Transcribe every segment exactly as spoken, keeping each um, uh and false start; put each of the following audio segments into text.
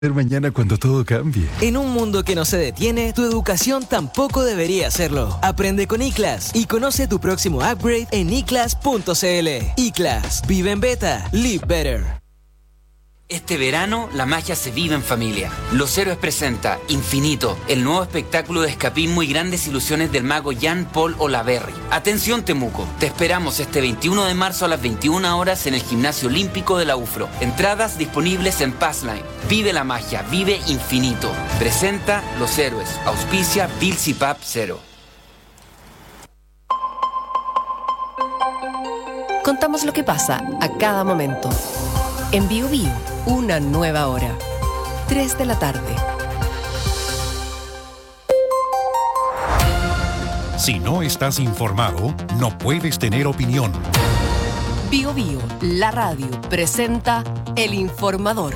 Mañana cuando todo cambie. En un mundo que no se detiene, tu educación tampoco debería hacerlo. Aprende con iClass y conoce tu próximo upgrade en i class punto c l. iClass, vive en beta, live better. Este verano, la magia se vive en familia. Los Héroes presenta Infinito, el nuevo espectáculo de escapismo y grandes ilusiones del mago Jean-Paul Olaverri. Atención, Temuco, te esperamos este veintiuno de marzo a las veintiuna horas en el Gimnasio Olímpico de la U F R O. Entradas disponibles en Passline. Vive la magia, vive Infinito. Presenta Los Héroes. Auspicia Bills y Pap Cero. Contamos lo que pasa a cada momento. En Bio Bio, una nueva hora. tres de la tarde. Si no estás informado, no puedes tener opinión. Bio Bio, la radio, presenta El Informador.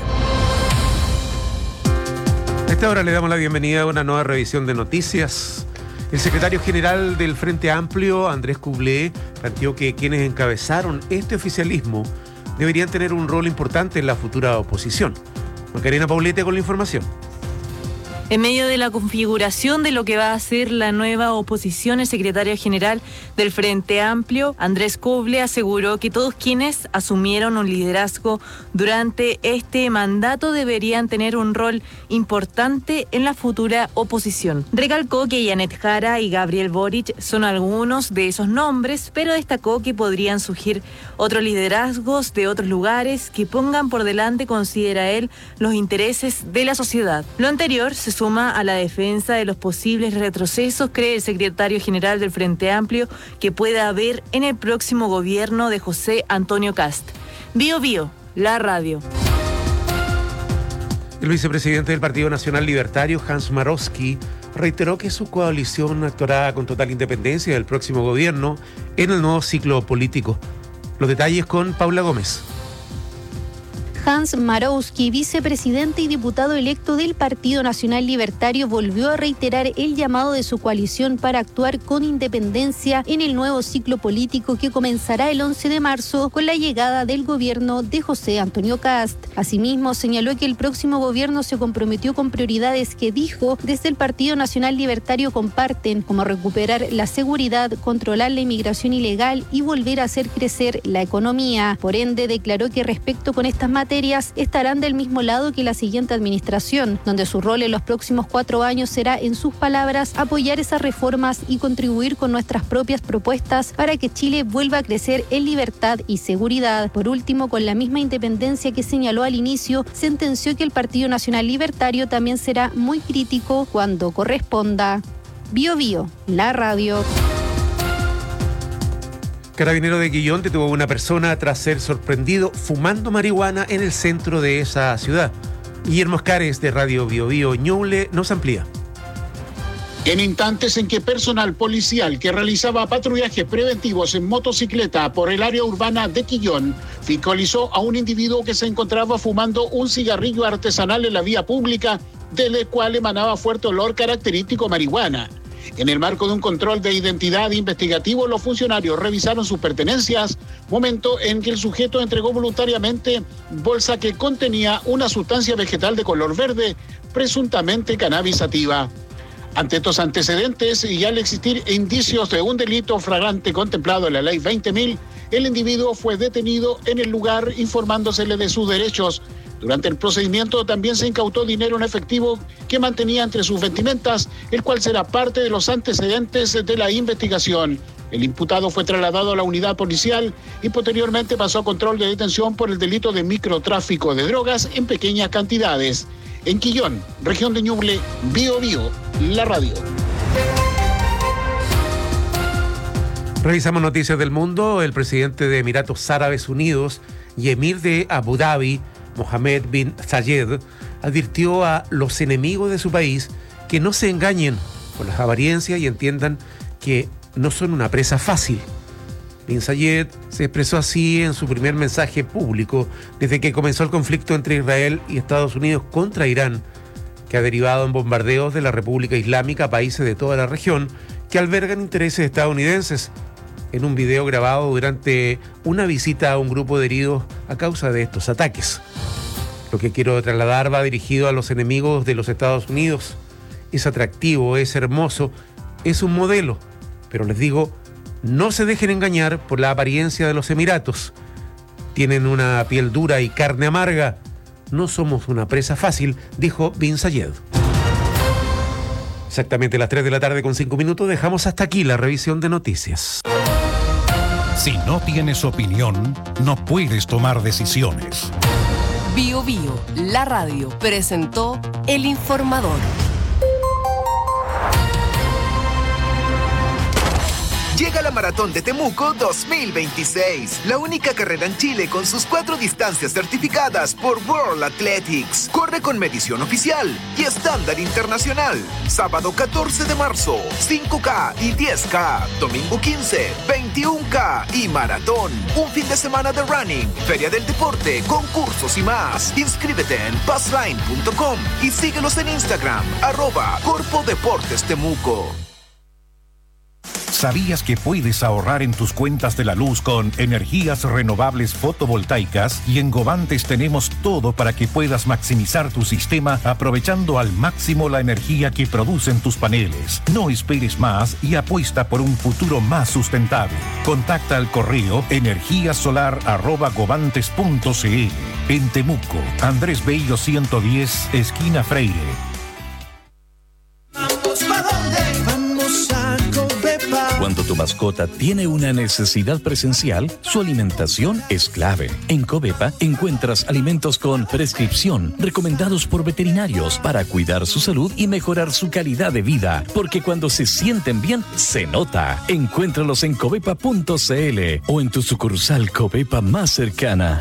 A esta hora le damos la bienvenida a una nueva revisión de noticias. El secretario general del Frente Amplio, Andrés Coublé, planteó que quienes encabezaron este oficialismo deberían tener un rol importante en la futura oposición. Macarena Paulete con la información. En medio de la configuración de lo que va a ser la nueva oposición, el secretario general del Frente Amplio, Andrés Coublé, aseguró que todos quienes asumieron un liderazgo durante este mandato deberían tener un rol importante en la futura oposición. Recalcó que Janet Jara y Gabriel Boric son algunos de esos nombres, pero destacó que podrían surgir otros liderazgos de otros lugares que pongan por delante, considera él, los intereses de la sociedad. Lo anterior se suma a la defensa de los posibles retrocesos, cree el secretario general del Frente Amplio, que pueda haber en el próximo gobierno de José Antonio Kast. Bio Bio, la radio. El vicepresidente del Partido Nacional Libertario, Hans Marowski, reiteró que su coalición actuará con total independencia del próximo gobierno en el nuevo ciclo político. Los detalles con Paula Gómez. Hans Marowski, vicepresidente y diputado electo del Partido Nacional Libertario, volvió a reiterar el llamado de su coalición para actuar con independencia en el nuevo ciclo político que comenzará el once de marzo con la llegada del gobierno de José Antonio Kast. Asimismo, señaló que el próximo gobierno se comprometió con prioridades que dijo desde el Partido Nacional Libertario comparten, como recuperar la seguridad, controlar la inmigración ilegal y volver a hacer crecer la economía. Por ende, declaró que respecto con estas materias estarán del mismo lado que la siguiente administración, donde su rol en los próximos cuatro años será, en sus palabras, apoyar esas reformas y contribuir con nuestras propias propuestas para que Chile vuelva a crecer en libertad y seguridad. Por último, con la misma independencia que señaló al inicio, sentenció que el Partido Nacional Libertario también será muy crítico cuando corresponda. Bio Bio, la radio. Carabinero de Quillón detuvo a una persona tras ser sorprendido fumando marihuana en el centro de esa ciudad. Guillermo Escares, de Radio Bio Bio Ñuble, nos amplía. En instantes en que personal policial que realizaba patrullajes preventivos en motocicleta por el área urbana de Quillón fiscalizó a un individuo que se encontraba fumando un cigarrillo artesanal en la vía pública, del cual emanaba fuerte olor característico a marihuana. En el marco de un control de identidad investigativo, los funcionarios revisaron sus pertenencias, momento en que el sujeto entregó voluntariamente bolsa que contenía una sustancia vegetal de color verde, presuntamente cannabis sativa. Ante estos antecedentes y al existir indicios de un delito flagrante contemplado en la ley veinte mil, el individuo fue detenido en el lugar informándosele de sus derechos. Durante el procedimiento también se incautó dinero en efectivo que mantenía entre sus vestimentas, el cual será parte de los antecedentes de la investigación. El imputado fue trasladado a la unidad policial y posteriormente pasó a control de detención por el delito de microtráfico de drogas en pequeñas cantidades. En Quillón, región de Ñuble, Bio Bio, la radio. Revisamos noticias del mundo. El presidente de Emiratos Árabes Unidos y emir de Abu Dhabi, Mohammed bin Zayed, advirtió a los enemigos de su país que no se engañen con las apariencias y entiendan que no son una presa fácil. Bin Zayed se expresó así en su primer mensaje público desde que comenzó el conflicto entre Israel y Estados Unidos contra Irán, que ha derivado en bombardeos de la República Islámica a países de toda la región que albergan intereses estadounidenses. En un video grabado durante una visita a un grupo de heridos a causa de estos ataques. Lo que quiero trasladar va dirigido a los enemigos de los Estados Unidos. Es atractivo, es hermoso, es un modelo. Pero les digo, no se dejen engañar por la apariencia de los Emiratos. Tienen una piel dura y carne amarga. No somos una presa fácil, dijo Bin Zayed. Exactamente a las tres de la tarde con cinco minutos, dejamos hasta aquí la revisión de noticias. Si no tienes opinión, no puedes tomar decisiones. Bio Bio, la radio, presentó El Informador. Llega la Maratón de Temuco dos mil veintiséis, la única carrera en Chile con sus cuatro distancias certificadas por World Athletics. Corre con medición oficial y estándar internacional. Sábado catorce de marzo, cinco K y diez K. Domingo quince, veintiuno K y maratón. Un fin de semana de running, feria del deporte, concursos y más. Inscríbete en passline punto com y síguelos en Instagram, arroba Corpo Deportes Temuco. ¿Sabías que puedes ahorrar en tus cuentas de la luz con energías renovables fotovoltaicas? Y en Govantes tenemos todo para que puedas maximizar tu sistema aprovechando al máximo la energía que producen tus paneles. No esperes más y apuesta por un futuro más sustentable. Contacta al correo energíasolar arroba govantes punto cl. En Temuco, Andrés Bello ciento diez, esquina Freire. Cuando tu mascota tiene una necesidad presencial, su alimentación es clave. En Covepa encuentras alimentos con prescripción, recomendados por veterinarios para cuidar su salud y mejorar su calidad de vida. Porque cuando se sienten bien, se nota. Encuéntralos en covepa punto cl o en tu sucursal Covepa más cercana.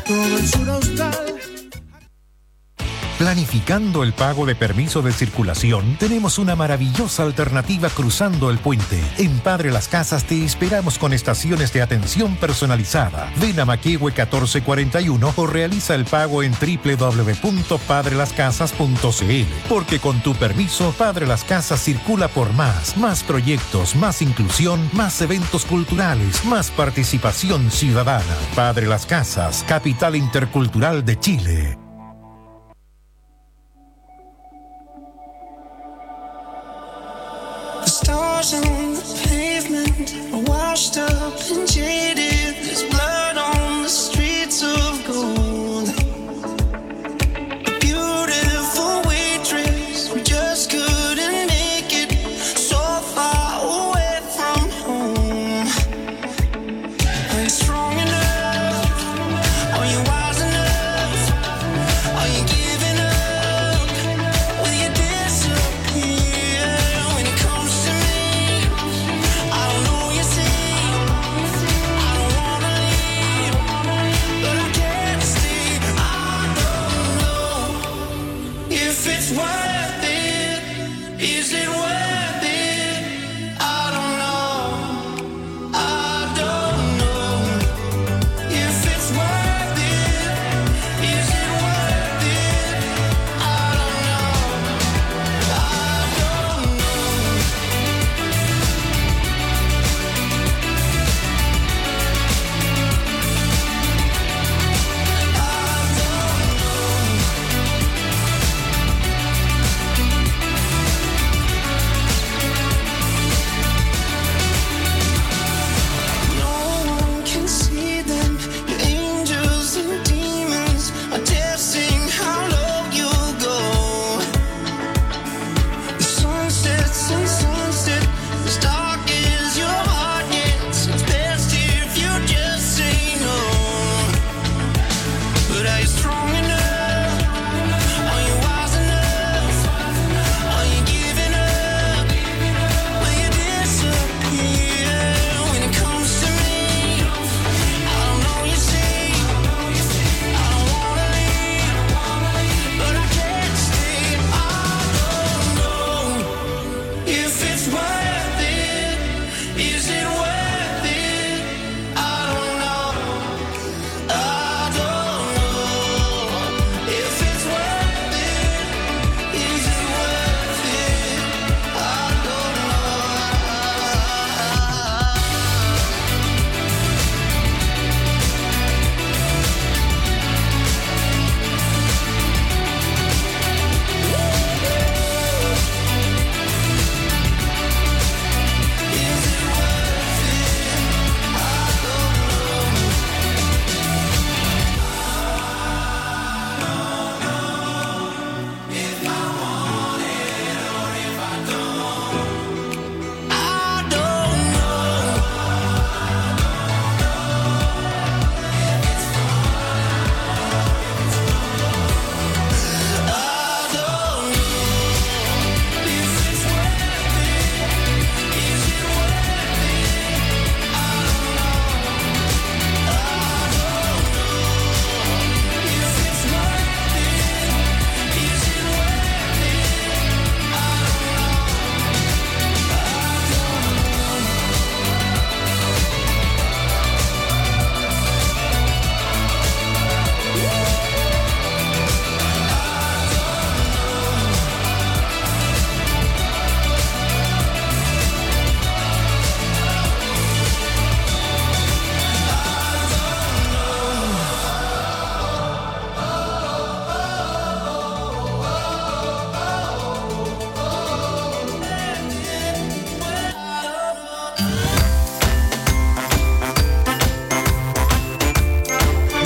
Planificando el pago de permiso de circulación, tenemos una maravillosa alternativa cruzando el puente. En Padre Las Casas te esperamos con estaciones de atención personalizada. Ven a Maquehue catorce cuarenta y uno o realiza el pago en doble u doble u doble u punto padre las casas punto cl. Porque con tu permiso, Padre Las Casas circula por más. Más proyectos, más inclusión, más eventos culturales, más participación ciudadana. Padre Las Casas, capital intercultural de Chile. Stars on the pavement are washed up and jaded. There's blood on the streets of gold. A beautiful waitress who just couldn't make it, so far away from home. Are you strong enough? Are you wise enough? Are you giving up? Will you disappear when it comes? It's worth it. Is it worth it? I don't know. I don't know. If it's worth it. Is it worth it? I don't know. I don't know. I don't know.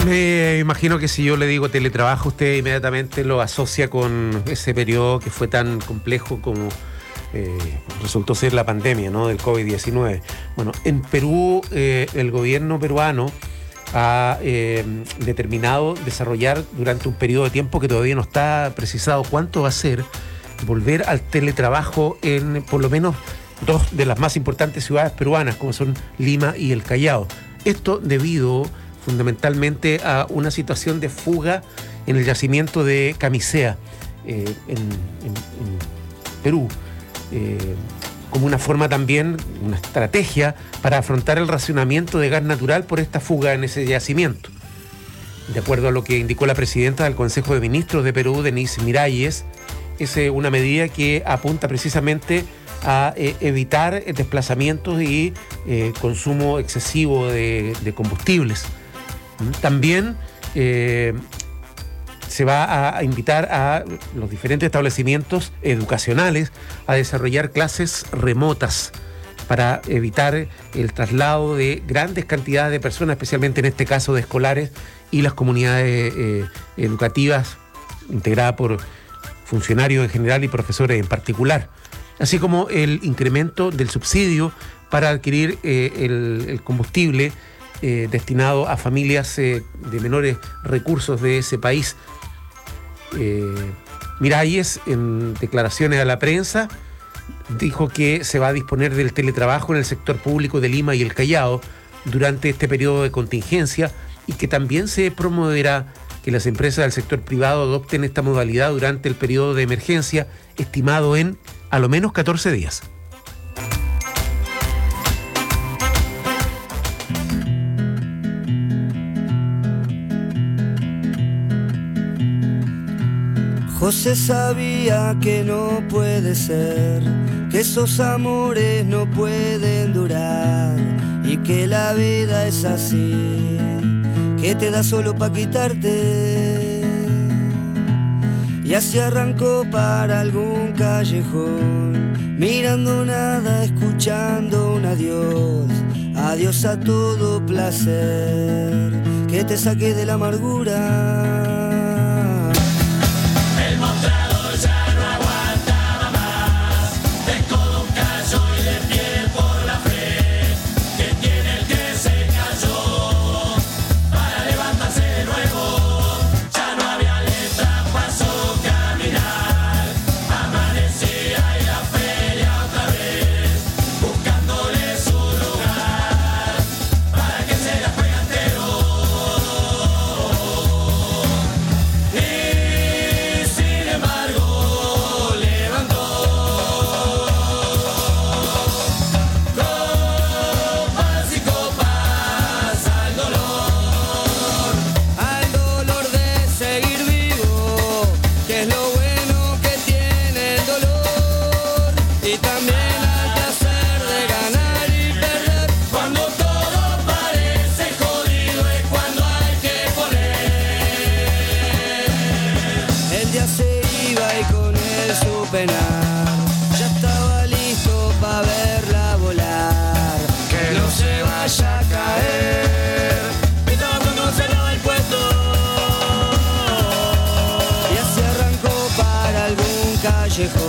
Me imagino que si yo le digo teletrabajo, usted inmediatamente lo asocia con ese periodo que fue tan complejo como eh, resultó ser la pandemia, ¿no?, del COVID diecinueve. Bueno, en Perú, eh, el gobierno peruano ha eh, determinado desarrollar durante un periodo de tiempo que todavía no está precisado cuánto va a ser, volver al teletrabajo en por lo menos dos de las más importantes ciudades peruanas, como son Lima y El Callao. Esto debido fundamentalmente a una situación de fuga en el yacimiento de Camisea, eh, en, en, en Perú, eh, como una forma también, una estrategia para afrontar el racionamiento de gas natural por esta fuga en ese yacimiento. De acuerdo a lo que indicó la presidenta del Consejo de Ministros de Perú, Denise Miralles, es eh, una medida que apunta precisamente a eh, evitar desplazamientos y eh, consumo excesivo de, de combustibles. También eh, se va a invitar a los diferentes establecimientos educacionales a desarrollar clases remotas para evitar el traslado de grandes cantidades de personas, especialmente en este caso de escolares y las comunidades eh, educativas integradas por funcionarios en general y profesores en particular, así como el incremento del subsidio para adquirir eh, el, el combustible Eh, destinado a familias eh, de menores recursos de ese país. Eh, Miralles, en declaraciones a la prensa, dijo que se va a disponer del teletrabajo en el sector público de Lima y El Callao durante este periodo de contingencia y que también se promoverá que las empresas del sector privado adopten esta modalidad durante el periodo de emergencia, estimado en a lo menos catorce días. José sabía que no puede ser, que esos amores no pueden durar y que la vida es así, que te da solo pa' quitarte. Y así arrancó para algún callejón, mirando nada, escuchando un adiós, adiós a todo placer, que te saque de la amargura. Callejón.